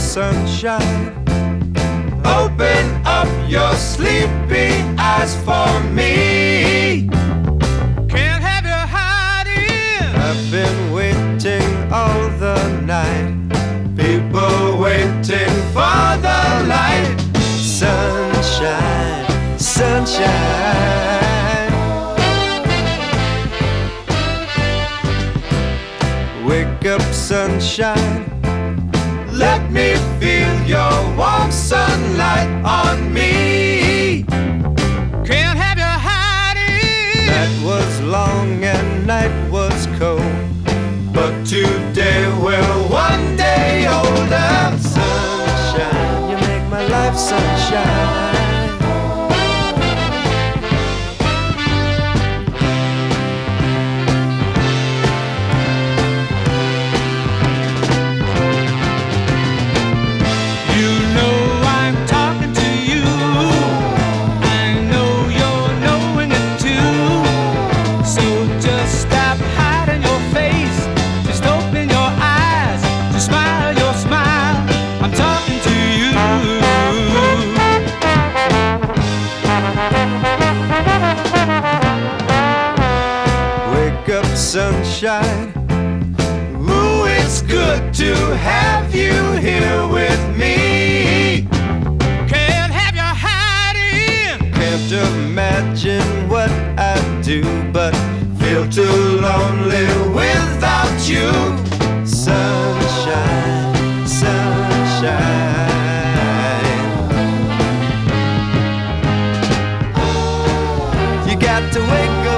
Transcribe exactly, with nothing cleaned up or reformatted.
sunshine. Open up your sleepy eyes for me. Can't have you hiding. I've been waiting all the night. People waiting for the light. Sunshine, sunshine. Wake up, sunshine. Let me feel your warm sunlight on me. Can't have you hiding. Night was long and night was cold, but today we're one day older. Sunshine, you make my life sunshine. Sunshine, ooh, it's good to have you here with me. Can't have you hiding. Can't imagine what I'd do, but feel too lonely without you. Sunshine, sunshine. You got to wake up.